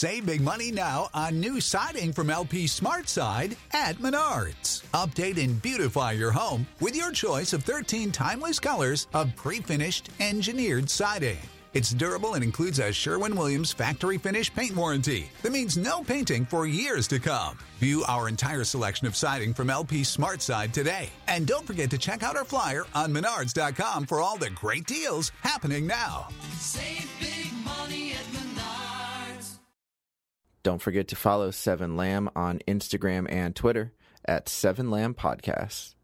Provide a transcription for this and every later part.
Save big money now on new siding from LP SmartSide at Menards. Update and beautify your home with your choice of 13 timeless colors of pre-finished engineered siding. It's durable and includes a Sherwin-Williams factory finish paint warranty that means no painting for years to come. View our entire selection of siding from LP SmartSide today. And don't forget to check out our flyer on Menards.com for all the great deals happening now. Save big money at Menards. Don't forget to follow 7Lamb on Instagram and Twitter at 7Lamb Podcast.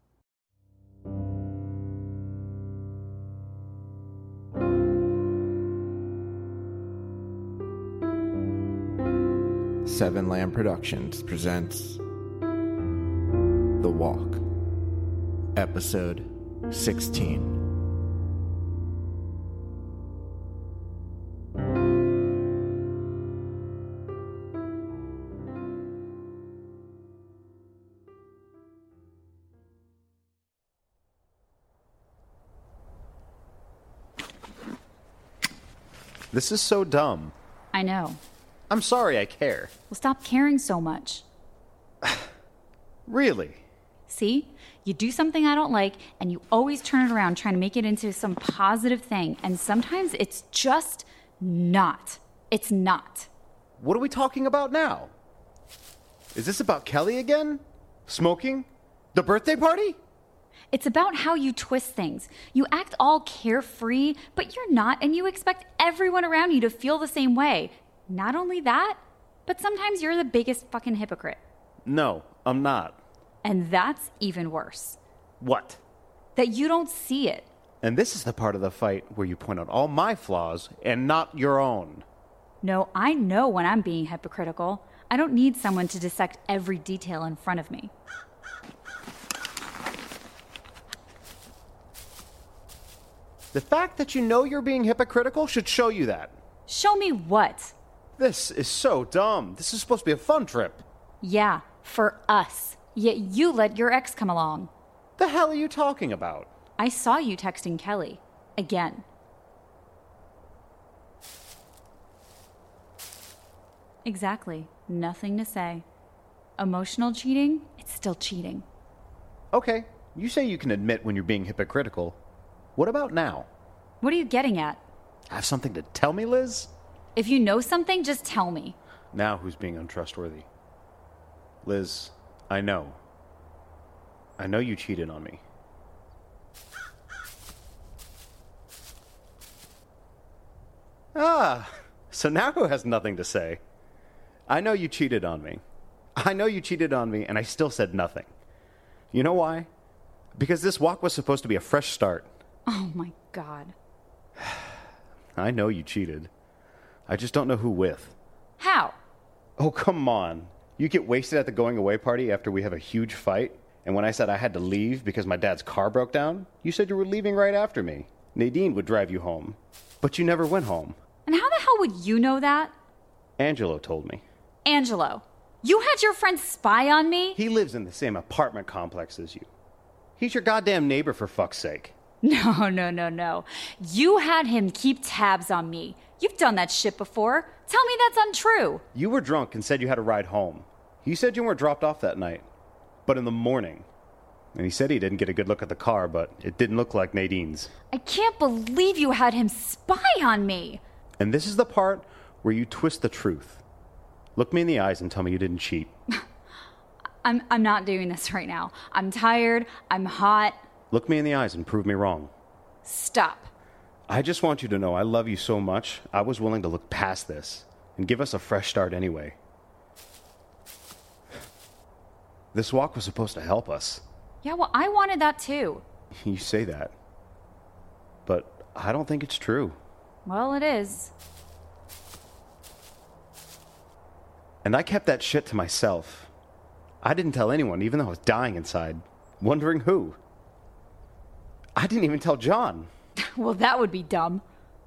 Seven Lamb Productions presents The Walk, Episode 16. This is so dumb. I know. I'm sorry I care. Well, stop caring so much. Really? See? You do something I don't like, and you always turn it around trying to make it into some positive thing. And sometimes it's just not. It's not. What are we talking about now? Is this about Kelly again? Smoking? The birthday party? It's about how you twist things. You act all carefree, but you're not, and you expect everyone around you to feel the same way. Not only that, but sometimes you're the biggest fucking hypocrite. No, I'm not. And that's even worse. What? That you don't see it. And this is the part of the fight where you point out all my flaws and not your own. No, I know when I'm being hypocritical. I don't need someone to dissect every detail in front of me. The fact that you know you're being hypocritical should show you that. Show me what? This is so dumb. This is supposed to be a fun trip. Yeah, for us. Yet you let your ex come along. The hell are you talking about? I saw you texting Kelly. Again. Exactly. Nothing to say. Emotional cheating? It's still cheating. Okay, you say you can admit when you're being hypocritical. What about now? What are you getting at? Have something to tell me, Liz? If you know something, just tell me. Now who's being untrustworthy? Liz, I know. I know you cheated on me. So now who has nothing to say? I know you cheated on me. I know you cheated on me, and I still said nothing. You know why? Because this walk was supposed to be a fresh start. Oh my God. I know you cheated. I just don't know who with. How? Oh, come on. You get wasted at the going away party after we have a huge fight, and when I said I had to leave because my dad's car broke down, you said you were leaving right after me. Nadine would drive you home. But you never went home. And how the hell would you know that? Angelo told me. Angelo, you had your friend spy on me? He lives in the same apartment complex as you. He's your goddamn neighbor, for fuck's sake. No. You had him keep tabs on me. You've done that shit before. Tell me that's untrue. You were drunk and said you had a ride home. He said you weren't dropped off that night, but in the morning. And he said he didn't get a good look at the car, but it didn't look like Nadine's. I can't believe you had him spy on me. And this is the part where you twist the truth. Look me in the eyes and tell me you didn't cheat. I'm not doing this right now. I'm tired. I'm hot. Look me in the eyes and prove me wrong. Stop. I just want you to know I love you so much, I was willing to look past this and give us a fresh start anyway. This walk was supposed to help us. Yeah, well, I wanted that too. You say that, but I don't think it's true. Well, it is. And I kept that shit to myself. I didn't tell anyone, even though I was dying inside, wondering who. I didn't even tell John. Well, that would be dumb.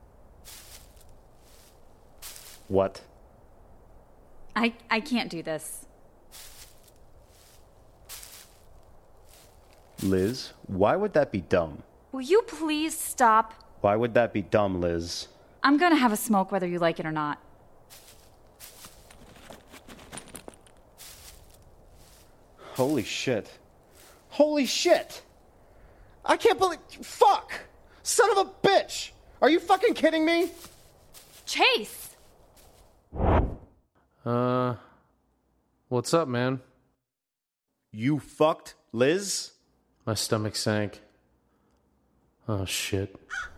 What? I can't do this. Liz, why would that be dumb? Will you please stop? Why would that be dumb, Liz? I'm gonna have a smoke whether you like it or not. Holy shit. Holy shit! I can't believe... Fuck! Son of a bitch! Are you fucking kidding me? Chase! What's up, man? You fucked Liz? My stomach sank. Oh, shit.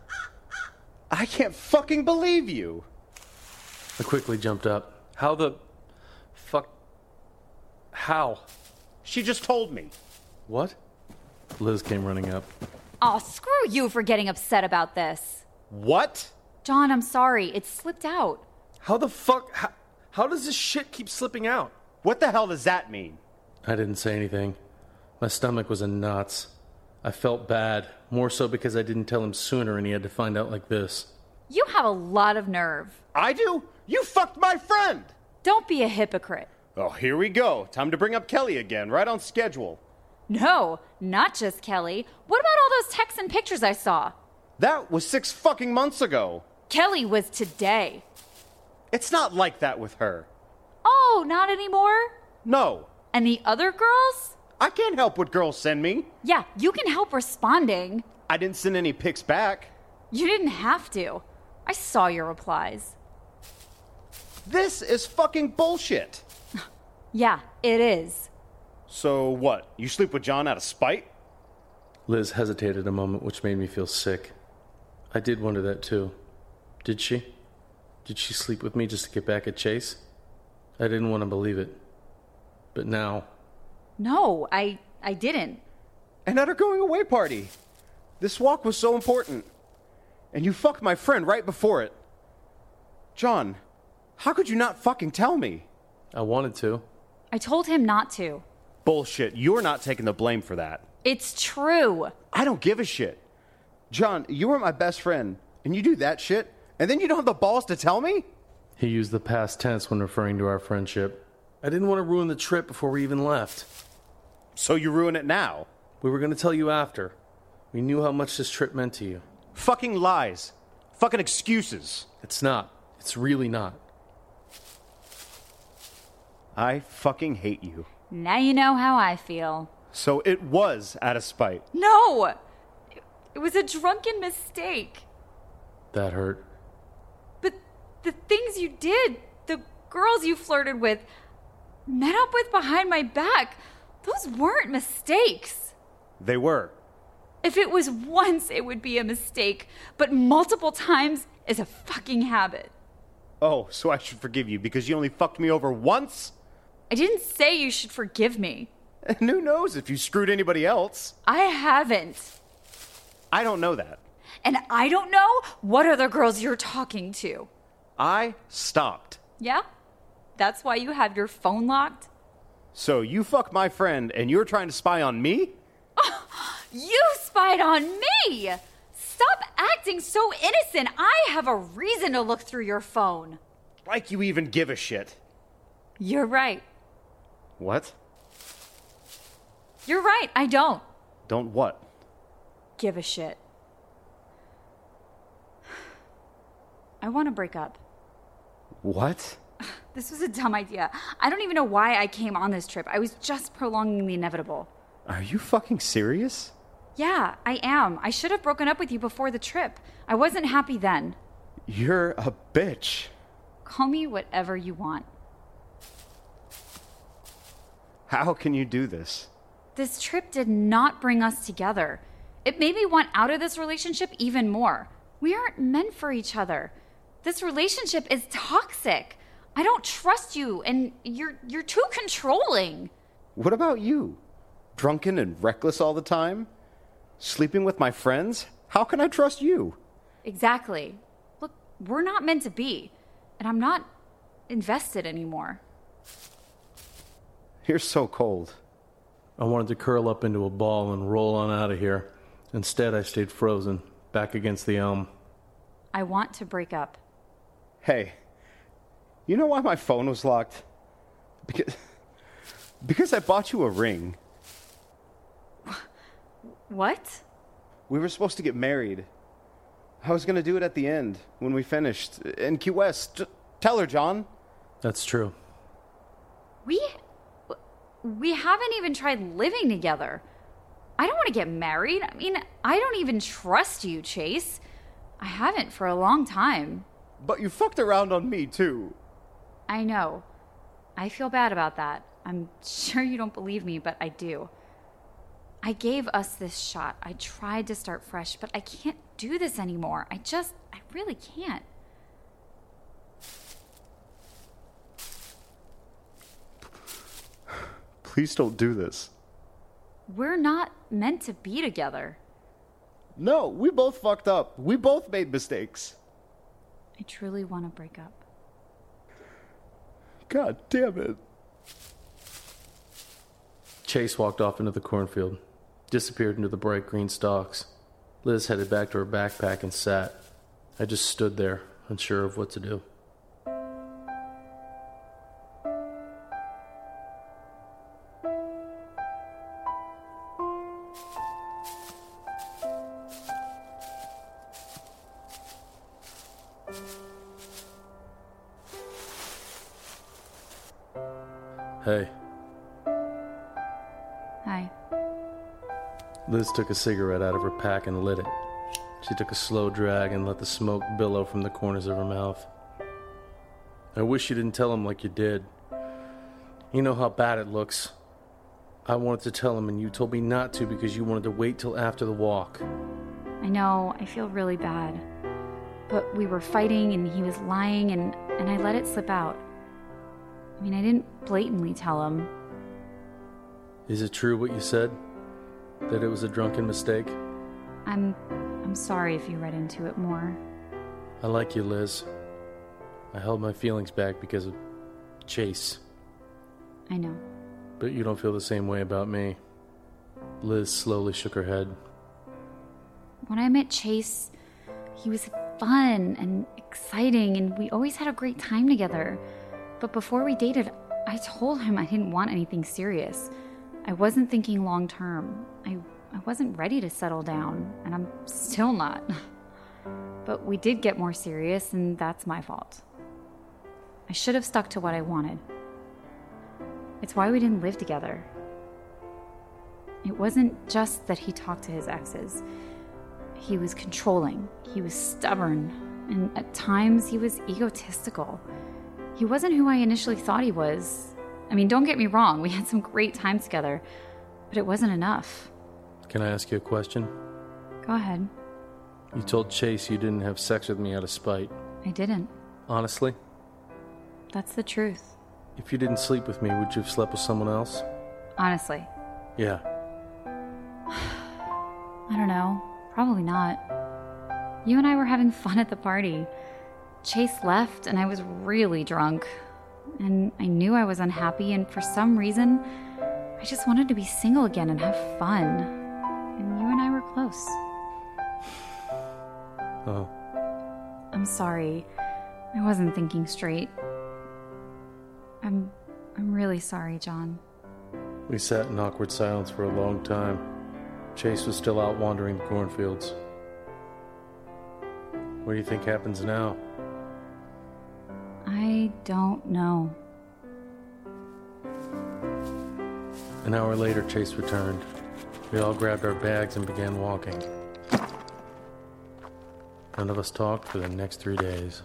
I can't fucking believe you! I quickly jumped up. How the... fuck... How? She just told me. What? Liz came running up. Aw, screw you for getting upset about this. What? John, I'm sorry. It slipped out. How the fuck... How does this shit keep slipping out? What the hell does that mean? I didn't say anything. My stomach was in knots. I felt bad, more so because I didn't tell him sooner and he had to find out like this. You have a lot of nerve. I do? You fucked my friend! Don't be a hypocrite. Oh, here we go. Time to bring up Kelly again, right on schedule. No, not just Kelly. What about all those texts and pictures I saw? That was 6 fucking months ago. Kelly was today. It's not like that with her. Oh, not anymore? No. And the other girls? I can't help what girls send me. Yeah, you can help responding. I didn't send any pics back. You didn't have to. I saw your replies. This is fucking bullshit. Yeah, it is. So what? You sleep with John out of spite? Liz hesitated a moment, which made me feel sick. I did wonder that too. Did she? Did she sleep with me just to get back at Chase? I didn't want to believe it. But now... No, I didn't. And at our going away party. This walk was so important. And you fucked my friend right before it. John, how could you not fucking tell me? I wanted to. I told him not to. Bullshit. You're not taking the blame for that. It's true. I don't give a shit. John, you were my best friend, and you do that shit, and then you don't have the balls to tell me? He used the past tense when referring to our friendship. I didn't want to ruin the trip before we even left. So you ruin it now. We were going to tell you after. We knew how much this trip meant to you. Fucking lies. Fucking excuses. It's not. It's really not. I fucking hate you. Now you know how I feel. So it was out of spite. No! It was a drunken mistake. That hurt. But the things you did, the girls you flirted with, met up with behind my back, those weren't mistakes. They were. If it was once, it would be a mistake, but multiple times is a fucking habit. Oh, so I should forgive you because you only fucked me over once? I didn't say you should forgive me. And who knows if you screwed anybody else? I haven't. I don't know that. And I don't know what other girls you're talking to. I stopped. Yeah? That's why you have your phone locked? So you fuck my friend and you're trying to spy on me? You spied on me! Stop acting so innocent. I have a reason to look through your phone. Like you even give a shit. You're right. What? You're right. I don't Don't what? give a shit. I want to break up. What? This was a dumb idea. I don't even know why I came on this trip. I was just prolonging the inevitable. Are you fucking serious? Yeah, I am. I should have broken up with you before the trip. I wasn't happy then. You're a bitch. Call me whatever you want. How can you do this? This trip did not bring us together. It made me want out of this relationship even more. We aren't meant for each other. This relationship is toxic. I don't trust you, and you're too controlling. What about you? Drunken and reckless all the time? Sleeping with my friends? How can I trust you? Exactly. Look, we're not meant to be, and I'm not invested anymore. You're so cold. I wanted to curl up into a ball and roll on out of here. Instead, I stayed frozen, back against the elm. I want to break up. Hey, you know why my phone was locked? Because I bought you a ring. What? We were supposed to get married. I was going to do it at the end, when we finished, in Key West. Tell her, John. That's true. We we haven't even tried living together. I don't want to get married. I mean, I don't even trust you, Chase. I haven't for a long time. But you fucked around on me, too. I know. I feel bad about that. I'm sure you don't believe me, but I do. I gave us this shot. I tried to start fresh, but I can't do this anymore. I really can't. Please don't do this. We're not meant to be together. No, we both fucked up. We both made mistakes. I truly want to break up. God damn it. Chase walked off into the cornfield, disappeared into the bright green stalks. Liz headed back to her backpack and sat. I just stood there, unsure of what to do. Hey. Hi. Liz took a cigarette out of her pack and lit it. She took a slow drag and let the smoke billow from the corners of her mouth. I wish you didn't tell him like you did. You know how bad it looks. I wanted to tell him and you told me not to because you wanted to wait till after the walk. I know, I feel really bad. But we were fighting and he was lying and I let it slip out. I mean, I didn't blatantly tell him. Is it true what you said? That it was a drunken mistake? I'm sorry if you read into it more. I like you, Liz. I held my feelings back because of Chase. I know. But you don't feel the same way about me. Liz slowly shook her head. When I met Chase, he was fun and exciting, and we always had a great time together. But before we dated, I told him I didn't want anything serious. I wasn't thinking long term. I wasn't ready to settle down, and I'm still not. But we did get more serious, and that's my fault. I should have stuck to what I wanted. It's why we didn't live together. It wasn't just that he talked to his exes. He was controlling, he was stubborn, and at times he was egotistical. He wasn't who I initially thought he was. I mean, don't get me wrong, we had some great times together, but it wasn't enough. Can I ask you a question? Go ahead. You told Chase you didn't have sex with me out of spite. I didn't. Honestly? That's the truth. If you didn't sleep with me, would you have slept with someone else? Honestly. Yeah. I don't know. Probably not. You and I were having fun at the party. Chase left, and I was really drunk. And I knew I was unhappy, and for some reason, I just wanted to be single again and have fun. And you and I were close. Oh. I'm sorry. I wasn't thinking straight. I'm really sorry, John. We sat in awkward silence for a long time. Chase was still out wandering the cornfields. What do you think happens now? I don't know. An hour later, Chase returned. We all grabbed our bags and began walking. None of us talked for the next 3 days.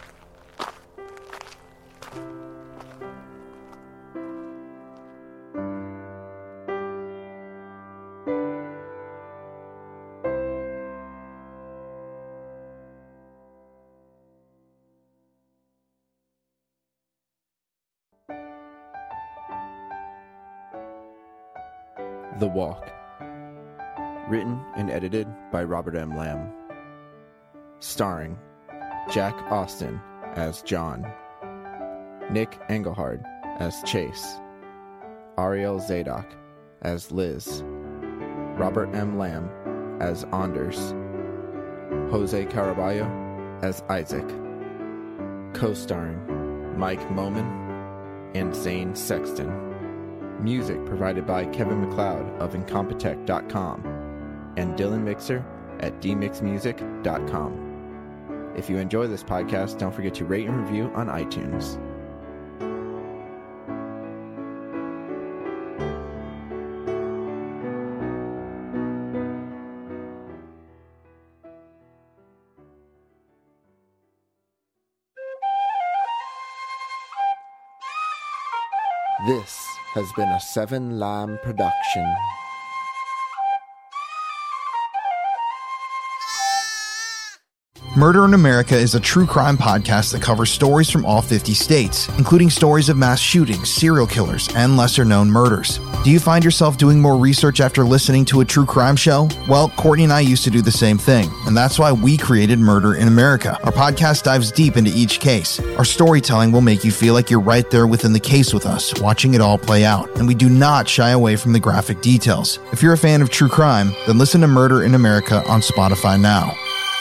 The Walk. Written and edited by Robert M. Lamb. Starring Jack Austin as John, Nick Engelhard as Chase, Ariel Zadok as Liz, Robert M. Lamb as Anders, Jose Caraballo as Isaac, co-starring Mike Moman and Zane Sexton. Music provided by Kevin MacLeod of Incompetech.com and Dylan Mixer at dmixmusic.com. If you enjoy this podcast, don't forget to rate and review on iTunes. This has been a Seven Lamb production. Murder in America is a true crime podcast that covers stories from all 50 states, including stories of mass shootings, serial killers, and lesser-known murders. Do you find yourself doing more research after listening to a true crime show? Well, Courtney and I used to do the same thing, and that's why we created Murder in America. Our podcast dives deep into each case. Our storytelling will make you feel like you're right there within the case with us, watching it all play out, and we do not shy away from the graphic details. If you're a fan of true crime, then listen to Murder in America on Spotify now.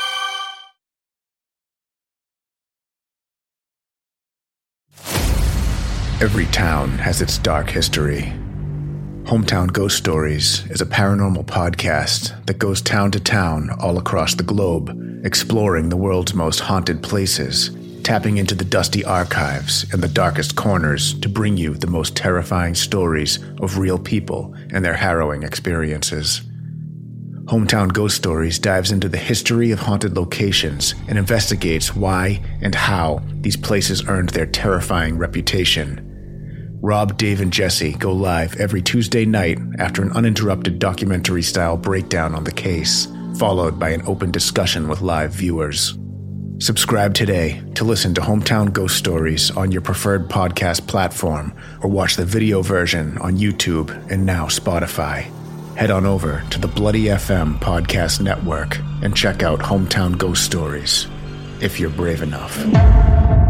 Every town has its dark history. Hometown Ghost Stories is a paranormal podcast that goes town to town all across the globe, exploring the world's most haunted places, tapping into the dusty archives and the darkest corners to bring you the most terrifying stories of real people and their harrowing experiences. Hometown Ghost Stories dives into the history of haunted locations and investigates why and how these places earned their terrifying reputation. Rob, Dave, and Jesse go live every Tuesday night after an uninterrupted documentary-style breakdown on the case, followed by an open discussion with live viewers. Subscribe today to listen to Hometown Ghost Stories on your preferred podcast platform, or watch the video version on YouTube and now Spotify. Head on over to the Bloody FM Podcast Network and check out Hometown Ghost Stories, if you're brave enough.